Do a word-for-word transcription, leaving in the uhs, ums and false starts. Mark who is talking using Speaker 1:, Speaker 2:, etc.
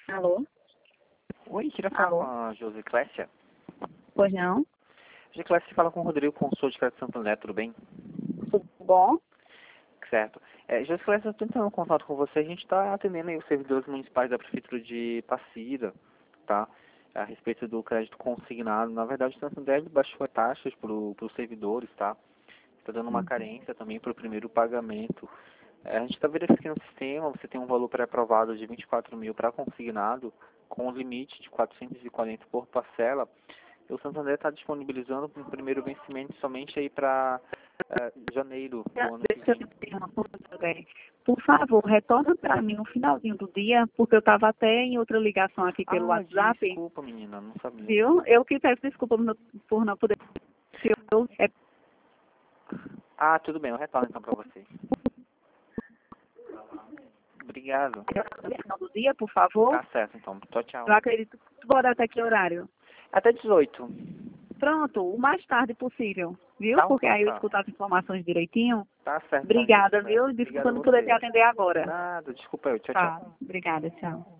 Speaker 1: Alô?
Speaker 2: Oi, queria falar
Speaker 1: Alô?
Speaker 2: com a Josi Clécia.
Speaker 1: Pois não?
Speaker 2: Josi Clécia fala com o Rodrigo Consul de Crédito Santo André, tudo bem?
Speaker 1: Tudo bom?
Speaker 2: Certo. É, Josi Clécia, eu estou entrando em contato com você. A gente está atendendo aí os servidores municipais da Prefeitura de Passira, tá? A respeito do crédito consignado. Na verdade, o Santo André baixou as taxas para os servidores, tá? Está dando uma
Speaker 1: Uhum.
Speaker 2: carência também para o primeiro pagamento. É, a gente está verificando o sistema, você tem um valor pré-aprovado de vinte e quatro mil para consignado, com limite de quatrocentos e quarenta por parcela. E o Santander está disponibilizando um primeiro vencimento somente aí para uh, janeiro do ano que
Speaker 1: Deixa eu
Speaker 2: vem.
Speaker 1: te pedir uma coisa, André. Por favor, retorna para mim no finalzinho do dia, porque eu estava até em outra ligação aqui pelo
Speaker 2: Ah,
Speaker 1: WhatsApp,
Speaker 2: desculpa, menina, não sabia.
Speaker 1: viu? Eu que peço desculpa por não por não poder... se eu- É,
Speaker 2: Ah, tudo bem, eu retorno então para você. Obrigado.
Speaker 1: no final do dia, por favor.
Speaker 2: Tá certo, então. Tchau, tchau.
Speaker 1: Eu acredito que bora até que horário?
Speaker 2: Até dezoito.
Speaker 1: Pronto, o mais tarde possível, viu?
Speaker 2: Tá,
Speaker 1: Porque aí eu
Speaker 2: tá.
Speaker 1: escuto as informações direitinho.
Speaker 2: Tá certo, então,
Speaker 1: Obrigada,
Speaker 2: José.
Speaker 1: viu?
Speaker 2: Obrigado
Speaker 1: Desculpa
Speaker 2: a
Speaker 1: não poder
Speaker 2: você.
Speaker 1: te atender agora.
Speaker 2: Nada, desculpa eu. Tchau, tchau.
Speaker 1: Tá, obrigada, tchau.